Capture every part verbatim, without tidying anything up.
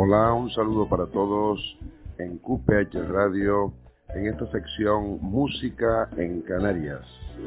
Hola, un saludo para todos en Q P H Radio, en esta sección Música en Canarias.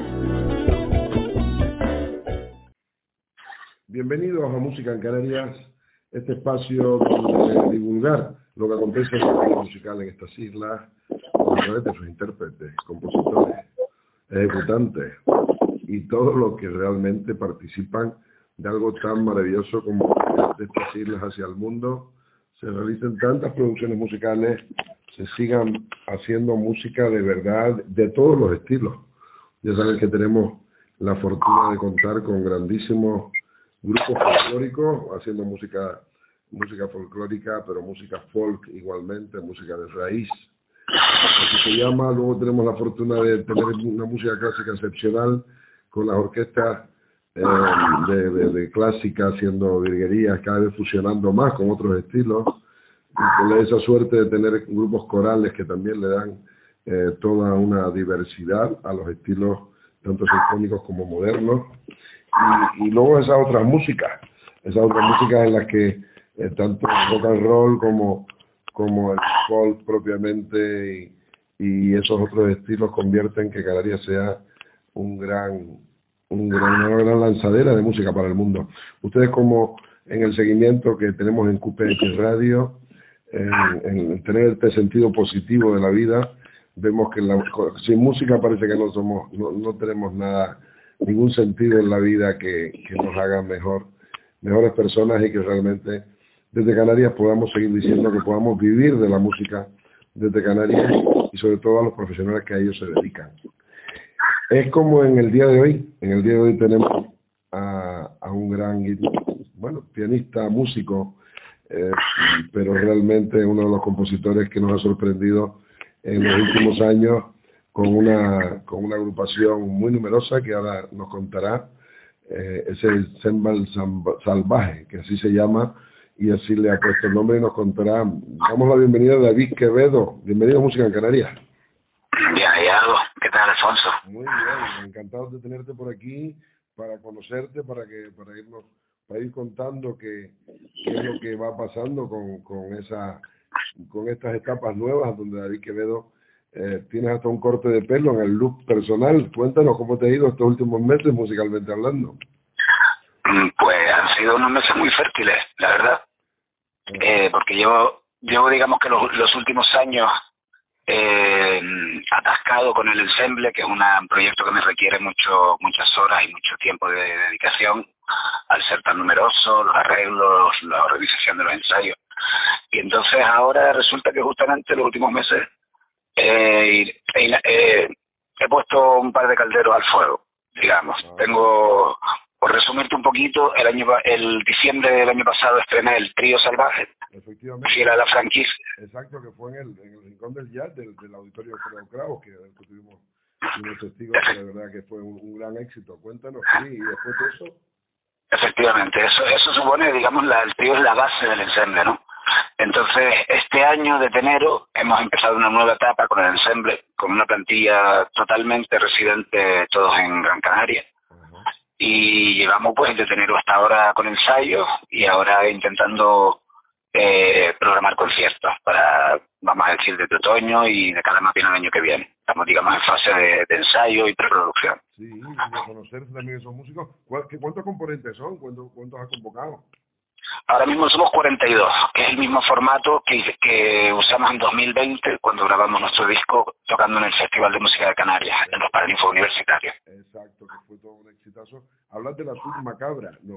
Bienvenidos a Música en Canarias, este espacio donde divulgar lo que acontece en el mundo musical en estas islas, a través de sus intérpretes, compositores, ejecutantes y todos los que realmente participan de algo tan maravilloso como de estas islas hacia el mundo. Se realicen tantas producciones musicales, se sigan haciendo música de verdad, de todos los estilos. Ya saben que tenemos la fortuna de contar con grandísimos grupos folclóricos, haciendo música, música folclórica, pero música folk igualmente, música de raíz. Así se llama. Luego tenemos la fortuna de tener una música clásica excepcional, con las orquestas Eh, de, de, de clásica, haciendo virguerías, cada vez fusionando más con otros estilos, y con esa suerte de tener grupos corales que también le dan eh, toda una diversidad a los estilos, tanto sinfónicos como modernos, y, y luego esas otras músicas, esas otras músicas en las que eh, tanto el rock and roll como, como el folk propiamente, y, y esos otros estilos convierten que Canarias sea un gran Un gran, una gran lanzadera de música para el mundo. Ustedes, como en el seguimiento que tenemos en Q P H Radio, en, en tener este sentido positivo de la vida, vemos que la, sin música parece que no somos, no, no tenemos nada, ningún sentido en la vida que, que nos haga mejor, mejores personas, y que realmente desde Canarias podamos seguir diciendo que podamos vivir de la música desde Canarias, y sobre todo a los profesionales que a ellos se dedican. Es como en el día de hoy, en el día de hoy tenemos a, a un gran, bueno, pianista, músico, eh, pero realmente uno de los compositores que nos ha sorprendido en los últimos años, con una, con una agrupación muy numerosa que ahora nos contará. Eh, es el Sembal Salvaje, que así se llama, y así le ha puesto el nombre, y nos contará. Damos la bienvenida a David Quevedo. Bienvenido a Música en Canarias. Bien hallado. ¿Qué tal, Alfonso? Muy bien, encantado de tenerte por aquí, para conocerte, para que para irnos, para ir contando qué, qué es lo que va pasando con, con esa con estas etapas nuevas, donde David Quevedo eh, tienes hasta un corte de pelo en el look personal. Cuéntanos cómo te ha ido estos últimos meses, musicalmente hablando. Pues han sido unos meses muy fértiles, la verdad, eh, porque llevo, llevo digamos que los, los últimos años Eh, atascado con el ensemble, que es una, un proyecto que me requiere mucho muchas horas y mucho tiempo de dedicación, al ser tan numeroso, los arreglos, la organización de los ensayos. Y entonces ahora resulta que justamente los últimos meses eh, eh, eh, he puesto un par de calderos al fuego, digamos. Ah. Tengo, por resumirte un poquito, el año el diciembre del año pasado estrené el Trío Salvaje, Efectivamente. fiel a la franquicia. Exacto, que fue en el, en el Rincón del Jazz del, del Auditorio Fredo Cravo, que, que tuvimos unos testigos, que de verdad que fue un, un gran éxito. Cuéntanos, sí, y después de eso. Efectivamente, eso eso supone, digamos, la, el trío es la base del ensemble, ¿no? Entonces, este año de enero hemos empezado una nueva etapa con el ensemble, con una plantilla totalmente residente, todos en Gran Canaria. Uh-huh. Y llevamos pues desde enero hasta ahora con ensayos, y ahora intentando eh, programar conciertos para, vamos a decir, desde otoño y de cara más bien al año que viene. Estamos, digamos, en fase de, de ensayo y preproducción. Sí, y de conocerse también esos músicos. ¿Cuántos componentes son? ¿Cuántos, cuántos has convocado? Ahora mismo somos cuarenta y dos, que es el mismo formato que, que usamos en dos mil veinte, cuando grabamos nuestro disco tocando en el Festival de Música de Canarias, en los Paraninfos Universitarios. Exacto, que fue todo un exitazo. ¿Hablas de la Suite Macabra? No.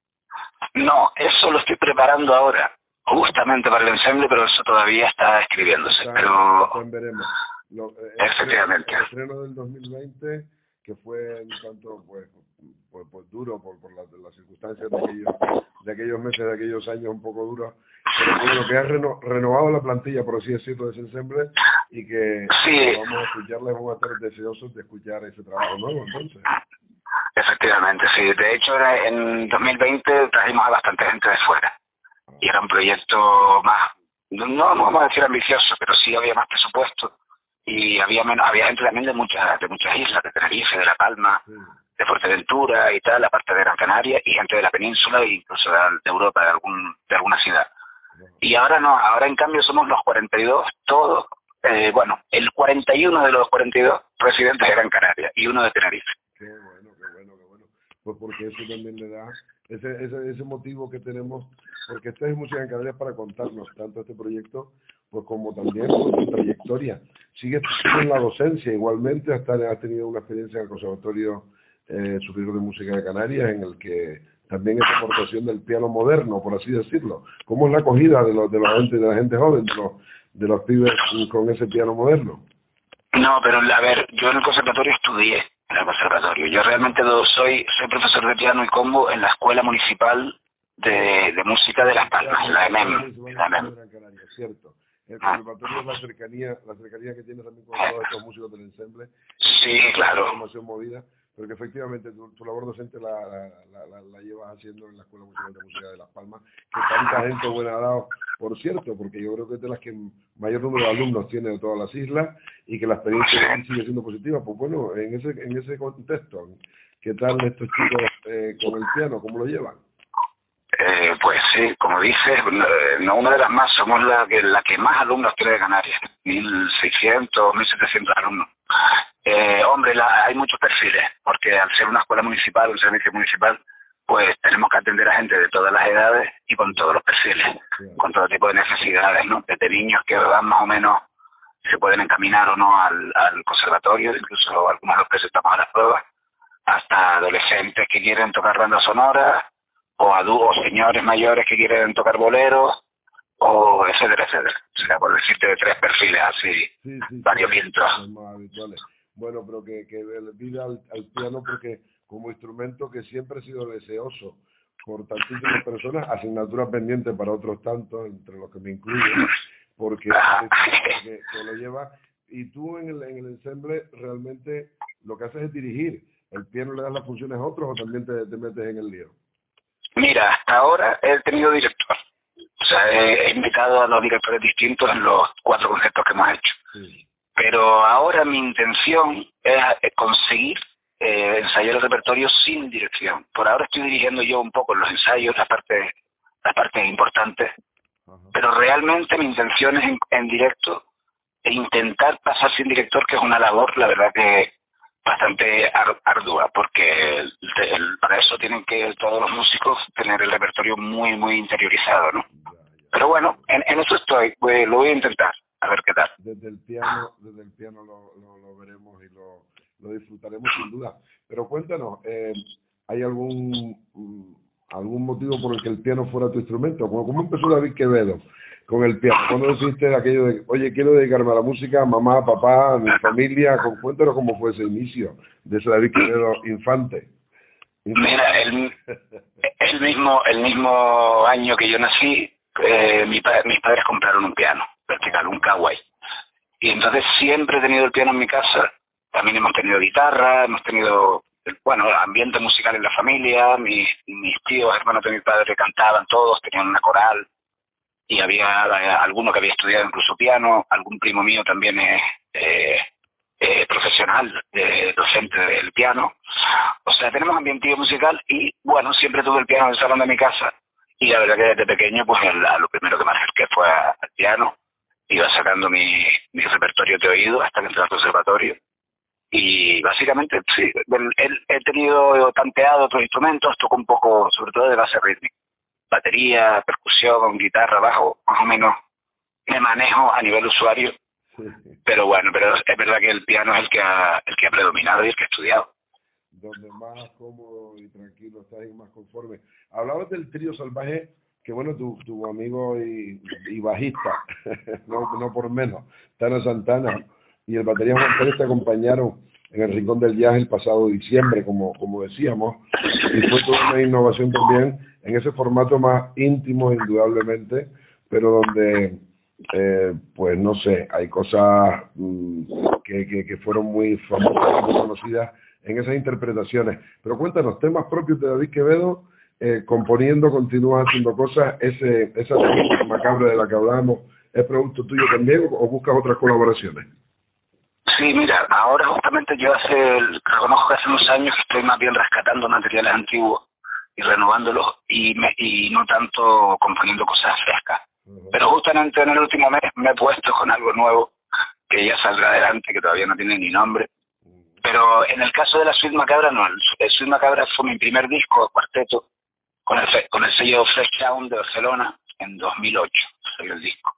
No, eso lo estoy preparando ahora, justamente para el ensemble, pero eso todavía está escribiéndose. Está, pero está en veremos. Lo, eh, efectivamente. El estreno del dos mil veinte, que fue un tanto pues, pues, pues duro por, por las, las circunstancias de aquellos, de aquellos meses, de aquellos años un poco duros, pero bueno, que ha reno, renovado la plantilla, por así decirlo, de ese ensemble, y que Sí. vamos a escucharles, vamos a estar deseosos de escuchar ese trabajo nuevo, entonces. Efectivamente, sí. De hecho, era en dos mil veinte trajimos a bastante gente de fuera. Y era un proyecto más, no, no vamos a decir ambicioso, pero sí había más presupuesto. Y había menos, había gente también de muchas, de muchas islas, de Tenerife, de La Palma, Sí. de Fuerteventura y tal, aparte de Gran Canaria, y gente de la península e incluso de, de Europa, de algún, de alguna ciudad. Y ahora no, ahora en cambio somos los cuarenta y dos, todos, eh, bueno, el cuarenta y uno de los cuarenta y dos residentes de Gran Canaria y uno de Tenerife. Qué bueno, qué bueno, qué bueno. Pues porque eso también le da ese, ese, ese motivo que tenemos, porque esta es Música en Canarias para contarnos tanto este proyecto, pues como también por tu trayectoria. Sigues en la docencia, igualmente hasta has tenido una experiencia en el Conservatorio eh, Superior de Música de Canarias, en el que también es aportación del piano moderno, por así decirlo. ¿Cómo es la acogida de los de la gente, de la gente joven, de los de los pibes con ese piano moderno? No, pero a ver, yo en el conservatorio estudié, en el conservatorio. Yo realmente do- soy soy profesor de piano y combo en la Escuela Municipal de, de Música de Las Palmas, la M E M. La M E M. Cierto. El Ah. conservatorio es la cercanía, la cercanía que tiene también con todos estos músicos del ensemble. Sí, claro. Formación movida, pero que efectivamente tu, tu labor docente la, la, la, la, la llevas haciendo en la Escuela Municipal de Música de Las Palmas, que tanta gente buena ha dado, por cierto, porque yo creo que es de las que mayor número de alumnos tiene de todas las islas y que la experiencia sigue siendo positiva. Pues bueno, en ese en ese contexto, ¿qué tal estos chicos eh, con el piano? ¿Cómo lo llevan? Eh, pues sí, como dices, no no una de las más, somos la que la que más alumnos tiene de Canarias, mil seiscientos, mil setecientos alumnos. Eh, hombre, la, hay muchos perfiles, porque al ser una escuela municipal, un servicio municipal, pues tenemos que atender a gente de todas las edades y con todos los perfiles, con todo tipo de necesidades, ¿no? Desde niños que van más o menos, se pueden encaminar o no al, al conservatorio, incluso algunos los presentamos a las pruebas, hasta adolescentes que quieren tocar bandas sonoras, o a dúos señores mayores que quieren tocar boleros, o etcétera, etcétera. O sea, por decirte de tres perfiles así, sí, sí, variopintos. sí, más habituales. Bueno, pero que, que vida al, al piano, porque como instrumento que siempre ha sido deseoso por tantísimas personas, asignaturas pendientes para otros tantos, entre los que me incluyo, porque, porque que lo lleva, y tú en el, en el ensemble realmente lo que haces es dirigir. ¿El piano le das las funciones a otros o también te, te metes en el lío? Mira, hasta ahora he tenido director. O sea, he, he invitado a los directores distintos en los cuatro conciertos que hemos hecho. Sí. Pero ahora mi intención es, es conseguir eh, ensayar el repertorio sin dirección. Por ahora estoy dirigiendo yo un poco los ensayos, las partes, las partes importantes. Uh-huh. Pero realmente mi intención es en, en directo e intentar pasar sin director, que es una labor, la verdad que bastante ardua, porque el, el, para eso tienen que todos los músicos tener el repertorio muy, muy interiorizado, ¿no? Pero bueno, en, en eso estoy, pues, lo voy a intentar, a ver qué tal. Desde el piano, desde el piano lo, lo, lo veremos y lo, lo disfrutaremos sin duda. Pero cuéntanos, eh, ¿hay algún algún motivo por el que el piano fuera tu instrumento? ¿Cómo, cómo empezó David Quevedo con el piano? ¿Cuándo decidiste aquello de, oye, quiero dedicarme a la música, mamá, papá, a mi familia? Cuéntanos cómo fue ese inicio de ese David Quevedo infante. Mira, el, el mismo el mismo año que yo nací, eh, mi pa mis padres compraron un piano vertical, un Kawai. Y entonces siempre he tenido el piano en mi casa. También hemos tenido guitarra, hemos tenido, bueno, ambiente musical en la familia. Mis, mis tíos, hermanos de mi padre cantaban todos, tenían una coral. Y había eh, alguno que había estudiado incluso piano. Algún primo mío también es eh, eh, profesional, de, docente del piano. O sea, tenemos ambiente musical y, bueno, siempre tuve el piano en el salón de mi casa. Y la verdad que desde pequeño, pues el, a lo primero que me acerqué fue al piano. Iba sacando mi, mi repertorio de oído hasta que entré al conservatorio. Y básicamente, sí, el, el, he tenido tanteado otros instrumentos, toco un poco, sobre todo de base rítmica. Batería, percusión, guitarra, bajo, más o menos me manejo a nivel usuario. Pero bueno, pero es verdad que el piano es el que ha, el que ha predominado y el que he estudiado. Donde más cómodo y tranquilo estás y más conforme. Hablabas del trío salvaje, que bueno, tu, tu amigo y, y bajista, no, no por menos, Tana Santana y el batería Juan Pérez te acompañaron en el Rincón del Jazz el pasado diciembre, como, como decíamos, y fue toda una innovación también en ese formato más íntimo, indudablemente, pero donde, eh, pues no sé, hay cosas mmm, que, que, que fueron muy famosas, muy conocidas en esas interpretaciones. Pero cuéntanos, temas propios de David Quevedo, eh, componiendo, continúas haciendo cosas, ese esa técnica macabra de la que hablamos, ¿es producto tuyo también o buscas otras colaboraciones? Sí, mira, ahora justamente yo hace, reconozco que hace unos años que estoy más bien rescatando materiales antiguos y renovándolos y, me, y no tanto componiendo cosas frescas. Uh-huh. Pero justamente en el último mes me he puesto con algo nuevo, que ya saldrá adelante, que todavía no tiene ni nombre. Pero en el caso de la Suite Macabra, no. El Suite Macabra fue mi primer disco, cuarteto, con el, con el sello Fresh Sound de Barcelona, en dos mil ocho salió el disco.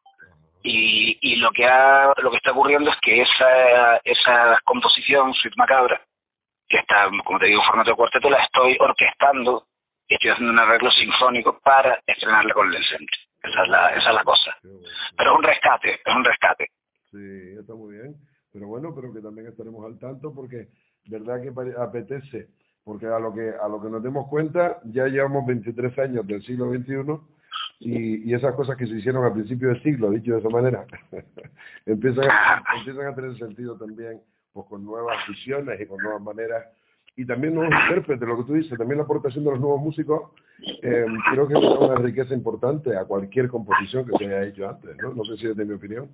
Y, y lo que ha, lo que está ocurriendo es que esa, esa composición, Suite Macabra, que está, como te digo, en formato de cuarteto, la estoy orquestando y estoy haciendo un arreglo sinfónico para estrenarla con el ensemble. Esa es la, esa es la cosa. Pero es un rescate, es un rescate. Sí, está muy bien. Pero bueno, pero que también estaremos al tanto porque verdad que apetece, porque a lo que a lo que nos demos cuenta ya llevamos veintitrés años del siglo veintiuno y, y esas cosas que se hicieron al principio del siglo, dicho de esa manera, empiezan, a, empiezan a tener sentido también, pues con nuevas visiones y con nuevas maneras y también nuevos intérpretes, lo que tú dices, también la aportación de los nuevos músicos, eh, creo que es una riqueza importante a cualquier composición que se haya hecho antes, ¿no? No sé si es de mi opinión.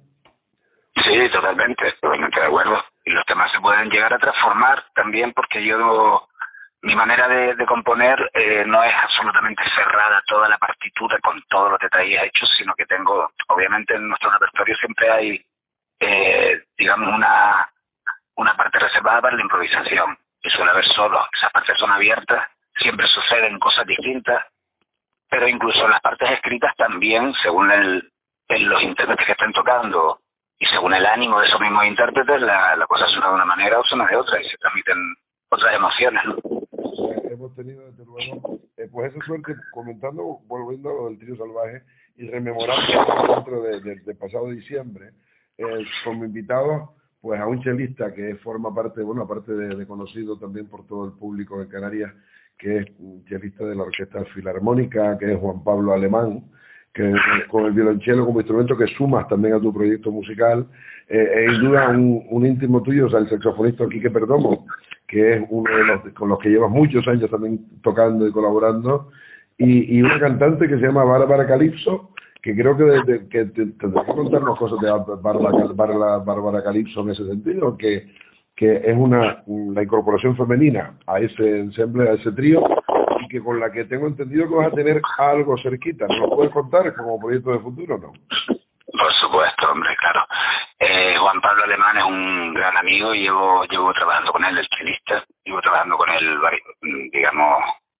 Sí, totalmente, totalmente de acuerdo. Y los temas se pueden llegar a transformar también porque yo, mi manera de, de componer eh, no es absolutamente cerrada toda la partitura con todos los detalles hechos, sino que tengo, obviamente en nuestro repertorio siempre hay, eh, digamos, una, una parte reservada para la improvisación. Y suele haber solos, esas partes son abiertas, siempre suceden cosas distintas, pero incluso en las partes escritas también, según el, el, los intérpretes que estén tocando, y según el ánimo de esos mismos intérpretes, la, la cosa suena de una manera o suena de otra y se transmiten otras emociones, ¿no? Eh, hemos tenido, desde luego, eh, pues esa suerte, comentando, volviendo a lo del Trío Salvaje y rememorando el encuentro de, de, de pasado diciembre, eh, como invitado pues a un chelista que forma parte, bueno, aparte de, de conocido también por todo el público de Canarias, que es un chelista de la Orquesta Filarmónica, que es Juan Pablo Alemán, que con el violonchelo como instrumento que sumas también a tu proyecto musical, eh, es sin duda un, un íntimo tuyo, o sea, el saxofonista Quique Perdomo, que es uno de los con los que llevas muchos años también tocando y colaborando, y, y una cantante que se llama Bárbara Calipso, que creo que, de, de, que te, tendrás que contarnos cosas de Bárbara, Bárbara, Bárbara Calipso en ese sentido, que, que es una la incorporación femenina a ese ensemble, a ese trío, y que con la que tengo entendido que vas a tener algo cerquita. ¿Nos lo puedes contar como proyecto de futuro o no? Por supuesto, hombre, claro. Eh, Juan Pablo Alemán es un gran amigo y llevo, llevo trabajando con él, el chelista, llevo trabajando con él, digamos,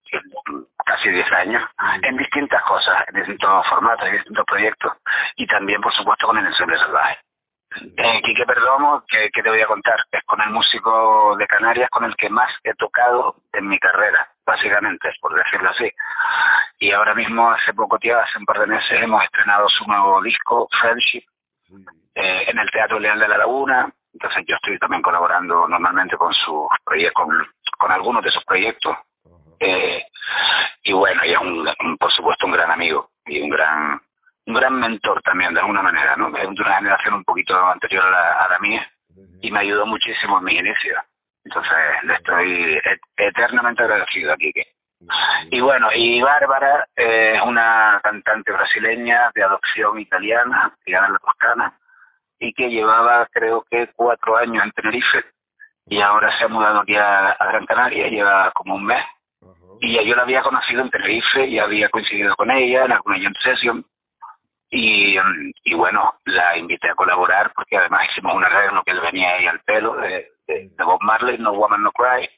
casi diez años, en distintas cosas, en distintos formatos, en distintos proyectos, y también, por supuesto, con el ensemble salvaje. Eh, Quique Perdomo, que, que te voy a contar, es con el músico de Canarias con el que más he tocado en mi carrera, básicamente, por decirlo así. Y ahora mismo, hace poco tiempo, hace un par de meses, hemos estrenado su nuevo disco, Friendship, eh, en el Teatro Leal de la Laguna. Entonces yo estoy también colaborando normalmente con sus proyectos, con, con algunos de sus proyectos. Eh, y bueno, y es un, un, por supuesto un gran amigo y un gran un gran mentor también, de alguna manera, ¿no? Es de una generación un poquito anterior a la, a la mía y me ayudó muchísimo en mis inicios. Entonces le estoy et eternamente agradecido a Quique. Y bueno, y Bárbara eh, es una cantante brasileña de adopción italiana, criada en la Toscana, y que llevaba creo que cuatro años en Tenerife y ahora se ha mudado aquí a, a Gran Canaria, lleva como un mes. Y ya yo la había conocido en Tenerife y había coincidido con ella en alguna jam session. Y, y bueno, la invité a colaborar porque además hicimos un arreglo que él venía ahí al pelo de, de, de Bob Marley, No Woman No Cry.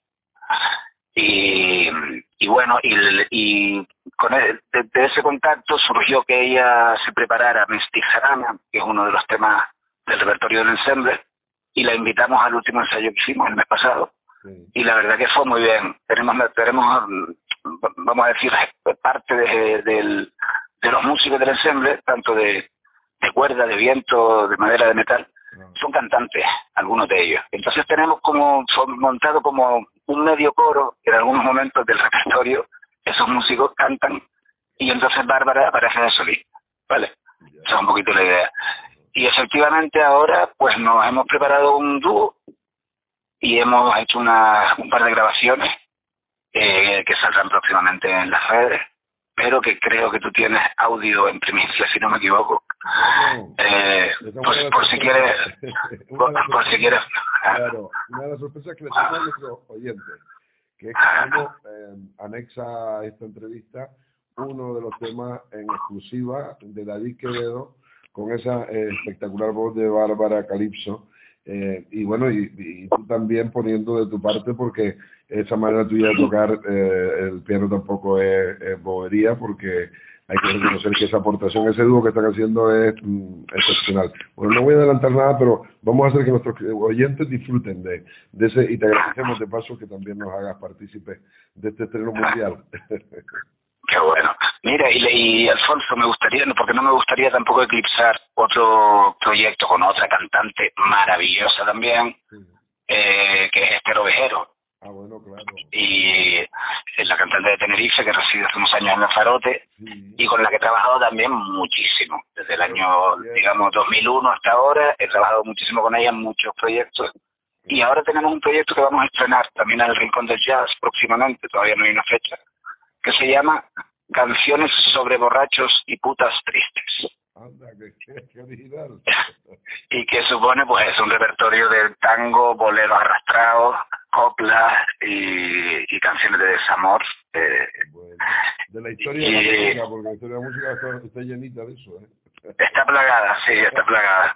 Y, y bueno, y, y con el, de, de ese contacto surgió que ella se preparara Mestizarana, que es uno de los temas del repertorio del ensemble, y la invitamos al último ensayo que hicimos el mes pasado. Sí. Y la verdad que fue muy bien. Tenemos, tenemos vamos a decir, parte de, de, de los músicos del ensemble, tanto de, de cuerda, de viento, de madera, de metal, no. son cantantes, algunos de ellos. Entonces tenemos como montado como un medio coro, que en algunos momentos del repertorio esos músicos cantan, y entonces Bárbara aparece de solista, ¿vale? Yeah. Esa es un poquito la idea. Y efectivamente ahora pues nos hemos preparado un dúo y hemos hecho una, un par de grabaciones eh, que saldrán próximamente en las redes, pero que creo que tú tienes audio en primicia, si no me equivoco. No, eh, por, por si quieres, por, por si quieres. Claro, una de las sorpresas que le tengo a nuestros oyentes, que es que tenemos, eh, anexa a esta entrevista uno de los temas en exclusiva de David Quevedo, con esa eh, espectacular voz de Bárbara Calypso. Eh, y bueno, y, y tú también poniendo de tu parte, porque esa manera tuya de tocar eh, el piano tampoco es, es bobería, porque hay que reconocer que esa aportación, ese dúo que están haciendo es mm, excepcional. Bueno, no voy a adelantar nada, pero vamos a hacer que nuestros oyentes disfruten de, de ese, y te agradecemos de paso que también nos hagas partícipes de este estreno mundial. Qué bueno. Mira, y, y Alfonso, me gustaría, porque no me gustaría tampoco eclipsar otro proyecto con otra cantante maravillosa también, sí. eh, que es Esther Ovejero. Ah, bueno, claro. Y es la cantante de Tenerife, que reside hace unos años en Lanzarote, sí. Y con la que he trabajado también muchísimo. Desde el año, sí, digamos, dos mil uno hasta ahora, he trabajado muchísimo con ella en muchos proyectos. Sí. Y ahora tenemos un proyecto que vamos a estrenar también en el Rincón del Jazz próximamente, todavía no hay una fecha, que se llama Canciones sobre borrachos y putas tristes. Anda, qué, qué original. Y que supone pues es un repertorio de tango, boleros arrastrados, coplas y, y canciones de desamor. Eh, bueno, de la historia y, de la música, porque la historia de la música está, está llenita de eso, ¿eh? Está plagada, sí, está plagada.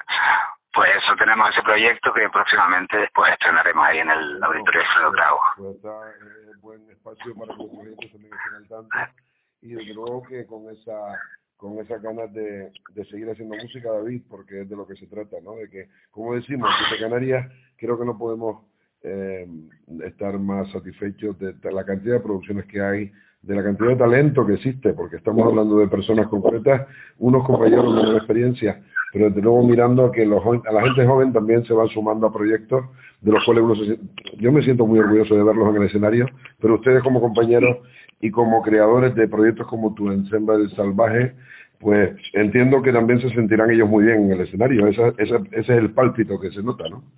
Pues eso, tenemos ese proyecto que próximamente después estrenaremos ahí en el Auditorio Alfredo Kraus. Pues está eh, buen espacio para que los proyectos también estén al tanto, y desde luego que con esa con esas ganas de, de seguir haciendo música, David, porque es de lo que se trata, ¿no? De que, como decimos, desde Canarias creo que no podemos eh, estar más satisfechos de, de la cantidad de producciones que hay, de la cantidad de talento que existe, porque estamos hablando de personas concretas, unos compañeros de menor experiencia, pero desde luego mirando a que los, a la gente joven también se van sumando a proyectos de los cuales uno se, yo me siento muy orgulloso de verlos en el escenario, pero ustedes como compañeros y como creadores de proyectos como tu Ensemble Salvaje, pues entiendo que también se sentirán ellos muy bien en el escenario. Esa, esa, ese es el pálpito que se nota, ¿no?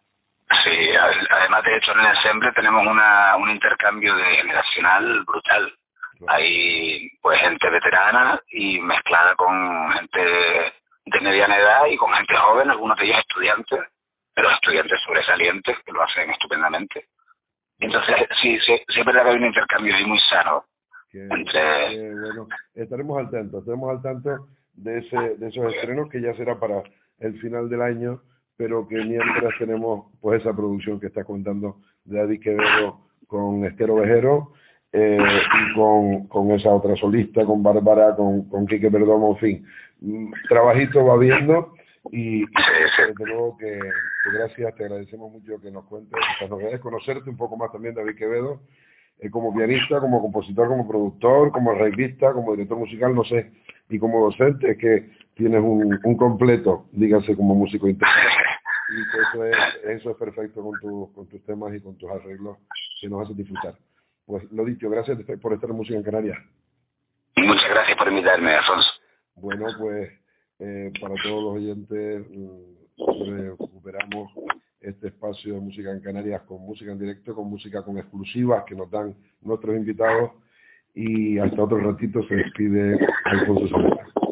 Sí, además de hecho en el ensemble tenemos una, un intercambio de generacional brutal. Claro. Hay pues gente veterana y mezclada con gente de mediana edad y con gente joven, algunos de ellos estudiantes, pero estudiantes sobresalientes que lo hacen estupendamente. Entonces sí, sí, sí es verdad que hay un intercambio ahí muy sano. Que, entre... que, bueno, estaremos al tanto, estaremos al tanto de, ese, de esos estrenos que ya será para el final del año, pero que mientras tenemos pues esa producción que está contando de David Quevedo con Esther Ovejero, eh, y con, con esa otra solista, con Bárbara, con, con Quique Perdomo, en fin, trabajito va viendo, y, y desde luego que, que gracias, te agradecemos mucho que nos cuentes estas novedades, conocerte un poco más también, David Quevedo, eh, como pianista, como compositor, como productor, como arreglista, como director musical, no sé, y como docente, es que tienes un, un completo, dígase, como músico interno, y que eso es, eso es perfecto con, tu, con tus temas y con tus arreglos que nos hacen disfrutar. Pues lo dicho, gracias por estar en Música en Canarias. Muchas gracias por invitarme, Alfonso. Bueno, pues eh, para todos los oyentes, eh, recuperamos este espacio de Música en Canarias con música en directo, con música con exclusivas que nos dan nuestros invitados, y hasta otro ratito se despide Alfonso Zamora.